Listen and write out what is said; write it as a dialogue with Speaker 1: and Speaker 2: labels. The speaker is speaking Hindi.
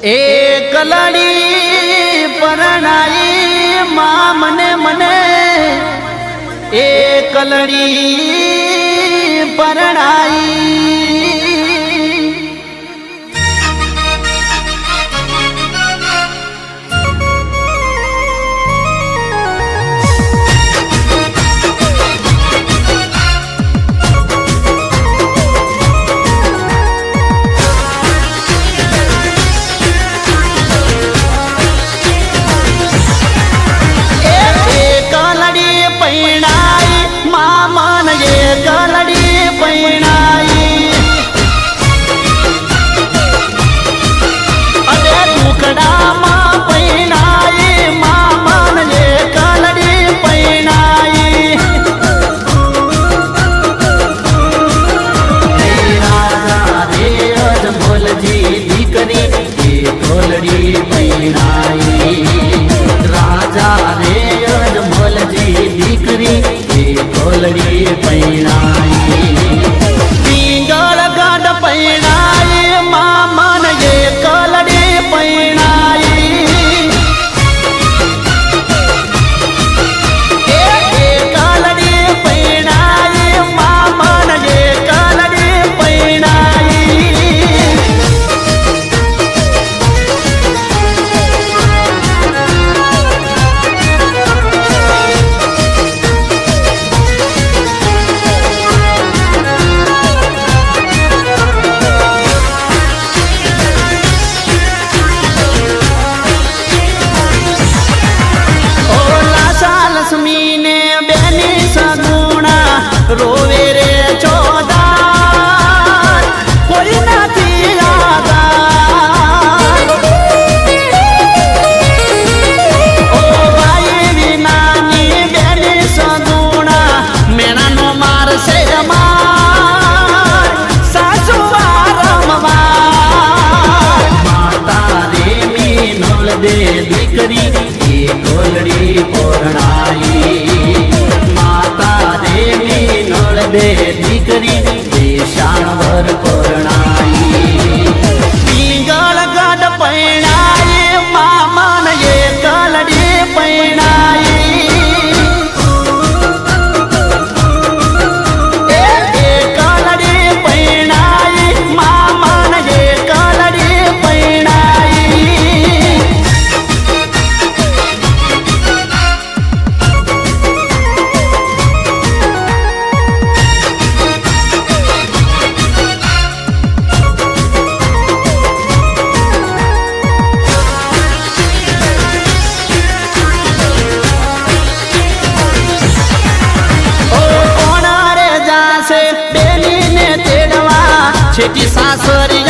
Speaker 1: एक लड़ी परणाई मां मने मने एक लड़ी परणाई। राजा रे अजमल जी दीकरी कोलड़ी पैनाई पिंगल गाड पैनाई मामन ये कोलड़ी पैनाई कोलड़ी पैनाई मामन ये कोलड़ी पैनाई। रोवे रे चौदार कोई नहीं आता ओ भाई विनानी बेनी सगुणा मेरा नो मार से मार सासुवार मवार माता रे मीनोल दे दीकरी कोलड़ी पोरणाई दे दीकरी शानवर कोरणाई पिंगल गाड पैणाई मामन ये कोलड़ी पैणाई कोलड़ी पैणाई मामन ये कोलड़ी पैणाई। छेटी सासरी